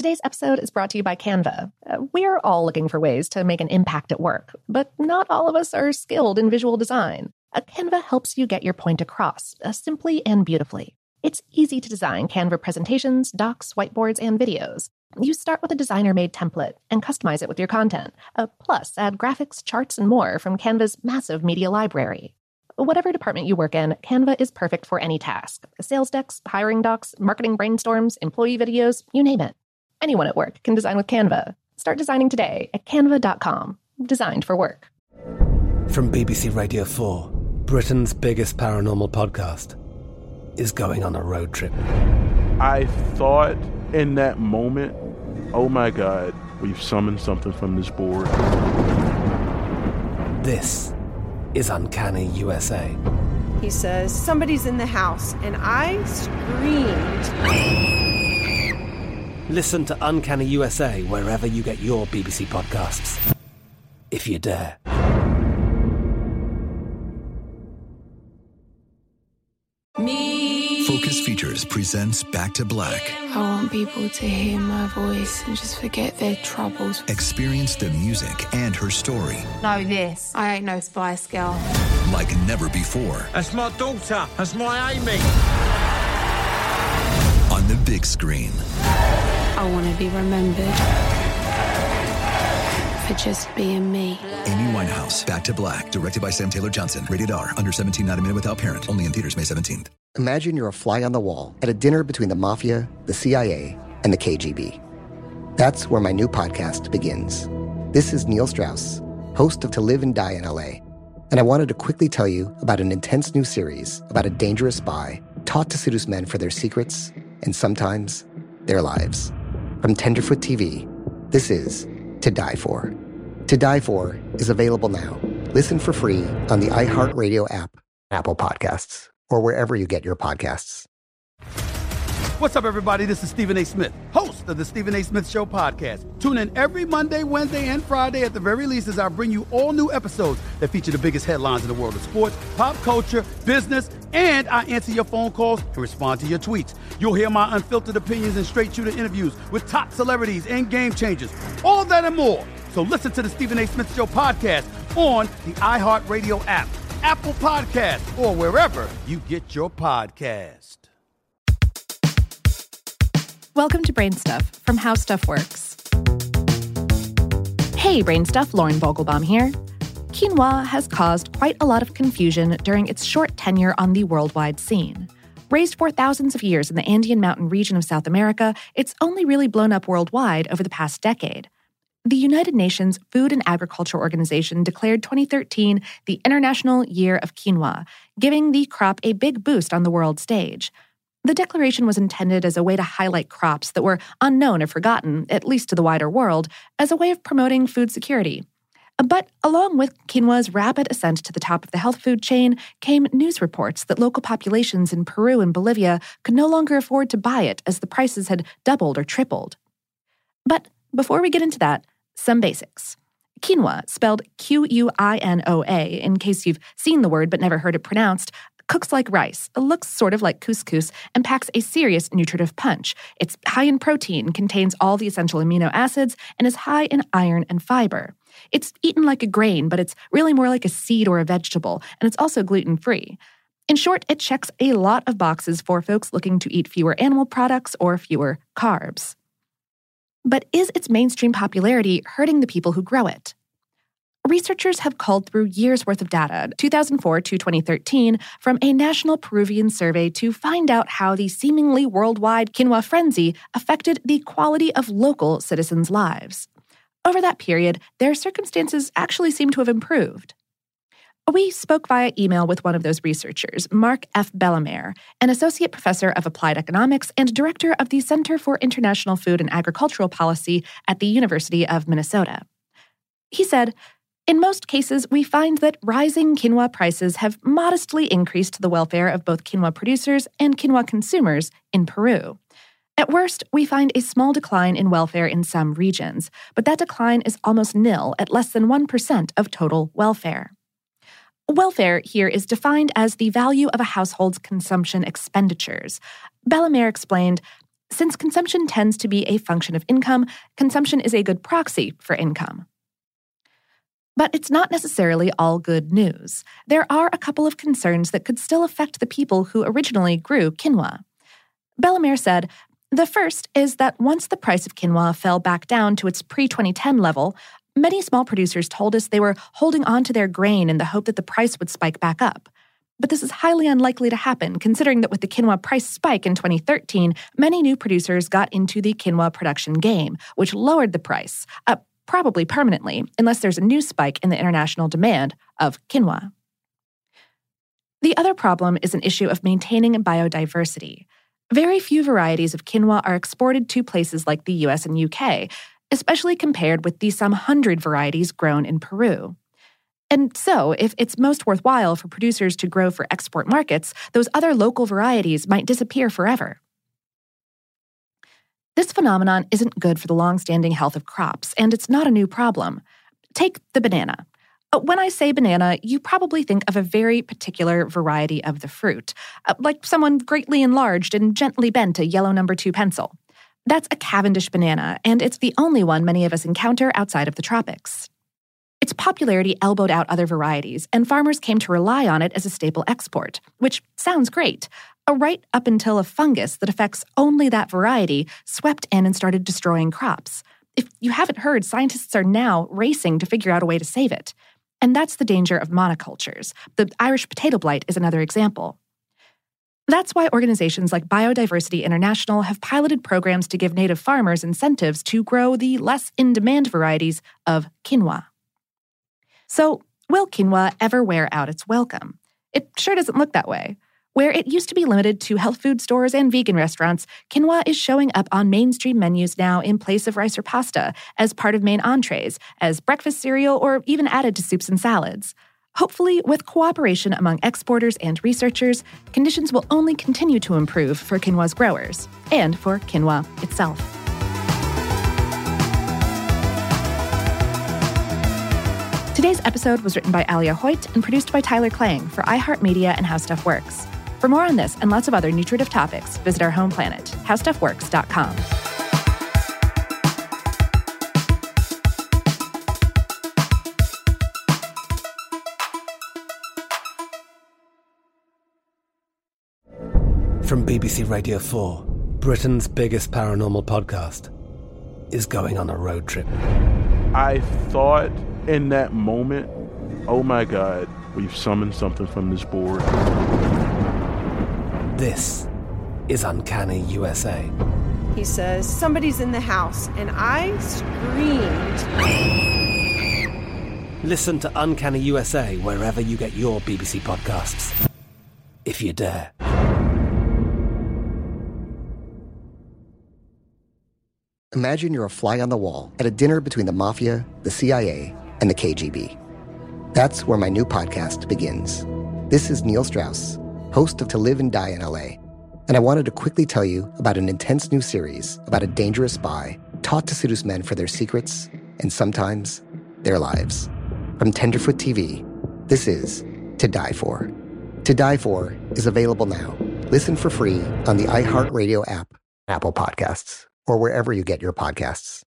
Today's episode is brought to you by Canva. We're all looking for ways to make an impact at work, but not all of us are skilled in visual design. Canva helps you get your point across, simply and beautifully. It's easy to design Canva presentations, docs, whiteboards, and videos. You start with a designer-made template and customize it with your content. Plus, add graphics, charts, and more from Canva's massive media library. Whatever department you work in, Canva is perfect for any task. Sales decks, hiring docs, marketing brainstorms, employee videos, you name it. Anyone at work can design with Canva. Start designing today at canva.com. Designed for work. From BBC Radio 4, Britain's biggest paranormal podcast is going on a road trip. I thought in that moment, oh my God, we've summoned something from this board. This is Uncanny USA. He says, somebody's in the house, and I screamed. Listen to Uncanny USA wherever you get your BBC podcasts, if you dare. Focus Features presents Back to Black. I want people to hear my voice and just forget their troubles. Experience the music and her story. Know this, I ain't no Spice Girl. Like never before. That's my daughter. That's my Amy. On the big screen. I want to be remembered for just being me. Amy Winehouse, Back to Black. Directed by Sam Taylor Johnson. Rated R. Under 17, not a minute without parent. Only in theaters May 17th. Imagine you're a fly on the wall at a dinner between the mafia, the CIA, and the KGB. That's where my new podcast begins. This is Neil Strauss, host of To Live and Die in LA. And I wanted to quickly tell you about an intense new series about a dangerous spy taught to seduce men for their secrets and sometimes their lives. From Tenderfoot TV, this is To Die For. To Die For is available now. Listen for free on the iHeartRadio app, Apple Podcasts, or wherever you get your podcasts. What's up, everybody? This is Stephen A. Smith, host of the Stephen A. Smith Show podcast. Tune in every Monday, Wednesday, and Friday at the very least as I bring you all new episodes that feature the biggest headlines in the world of sports, pop culture, business, and I answer your phone calls and respond to your tweets. You'll hear my unfiltered opinions and straight-shooter interviews with top celebrities and game changers. All of that and more. So listen to the Stephen A. Smith Show podcast on the iHeartRadio app, Apple Podcasts, or wherever you get your podcast. Welcome to Brain Stuff from How Stuff Works. Hey, Brain Stuff, Lauren Vogelbaum here. Quinoa has caused quite a lot of confusion during its short tenure on the worldwide scene. Raised for thousands of years in the Andean mountain region of South America, it's only really blown up worldwide over the past decade. The United Nations Food and Agriculture Organization declared 2013 the International Year of Quinoa, giving the crop a big boost on the world stage. The declaration was intended as a way to highlight crops that were unknown or forgotten, at least to the wider world, as a way of promoting food security. But along with quinoa's rapid ascent to the top of the health food chain came news reports that local populations in Peru and Bolivia could no longer afford to buy it as the prices had doubled or tripled. But before we get into that, some basics. Quinoa, spelled Quinoa, in case you've seen the word but never heard it pronounced, cooks like rice, looks sort of like couscous, and packs a serious nutritive punch. It's high in protein, contains all the essential amino acids, and is high in iron and fiber. It's eaten like a grain, but it's really more like a seed or a vegetable, and it's also gluten-free. In short, it checks a lot of boxes for folks looking to eat fewer animal products or fewer carbs. But is its mainstream popularity hurting the people who grow it? Researchers have culled through years' worth of data, 2004 to 2013, from a national Peruvian survey to find out how the seemingly worldwide quinoa frenzy affected the quality of local citizens' lives. Over that period, their circumstances actually seem to have improved. We spoke via email with one of those researchers, Mark F. Bellemare, an associate professor of applied economics and director of the Center for International Food and Agricultural Policy at the University of Minnesota. He said, "In most cases, we find that rising quinoa prices have modestly increased the welfare of both quinoa producers and quinoa consumers in Peru. At worst, we find a small decline in welfare in some regions, but that decline is almost nil at less than 1% of total welfare." Welfare here is defined as the value of a household's consumption expenditures. Bellemare explained, Since consumption tends to be a function of income, consumption is a good proxy for income. But it's not necessarily all good news. There are a couple of concerns that could still affect the people who originally grew quinoa. Bellemare said, "The first is that once the price of quinoa fell back down to its pre-2010 level, many small producers told us they were holding on to their grain in the hope that the price would spike back up. But this is highly unlikely to happen, considering that with the quinoa price spike in 2013, many new producers got into the quinoa production game, which lowered the price, probably permanently, unless there's a new spike in the international demand of quinoa." The other problem is an issue of maintaining biodiversity. Very few varieties of quinoa are exported to places like the US and UK, especially compared with the some 100 varieties grown in Peru. And so, if it's most worthwhile for producers to grow for export markets, those other local varieties might disappear forever. This phenomenon isn't good for the long-standing health of crops, and it's not a new problem. Take the banana. When I say banana, you probably think of a very particular variety of the fruit, like someone greatly enlarged and gently bent a yellow No. 2 pencil. That's a Cavendish banana, and it's the only one many of us encounter outside of the tropics. Its popularity elbowed out other varieties, and farmers came to rely on it as a staple export, which sounds great, right up until a fungus that affects only that variety swept in and started destroying crops. If you haven't heard, scientists are now racing to figure out a way to save it. And that's the danger of monocultures. The Irish potato blight is another example. That's why organizations like Biodiversity International have piloted programs to give native farmers incentives to grow the less in-demand varieties of quinoa. So, will quinoa ever wear out its welcome? It sure doesn't look that way. Where it used to be limited to health food stores and vegan restaurants, quinoa is showing up on mainstream menus now in place of rice or pasta, as part of main entrees, as breakfast cereal, or even added to soups and salads. Hopefully, with cooperation among exporters and researchers, conditions will only continue to improve for quinoa's growers and for quinoa itself. Today's episode was written by Alia Hoyt and produced by Tyler Klang for iHeartMedia and How Stuff Works. For more on this and lots of other nutritive topics, visit our home planet, howstuffworks.com. From BBC Radio 4, Britain's biggest paranormal podcast is going on a road trip. I thought in that moment, oh my God, we've summoned something from this board. This is Uncanny USA. He says, somebody's in the house, and I screamed. Listen to Uncanny USA wherever you get your BBC podcasts, if you dare. Imagine you're a fly on the wall at a dinner between the Mafia, the CIA, and the KGB. That's where my new podcast begins. This is Neil Strauss, host of To Live and Die in LA, and I wanted to quickly tell you about an intense new series about a dangerous spy taught to seduce men for their secrets and sometimes their lives. From Tenderfoot TV, this is To Die For. To Die For is available now. Listen for free on the iHeartRadio app, Apple Podcasts, or wherever you get your podcasts.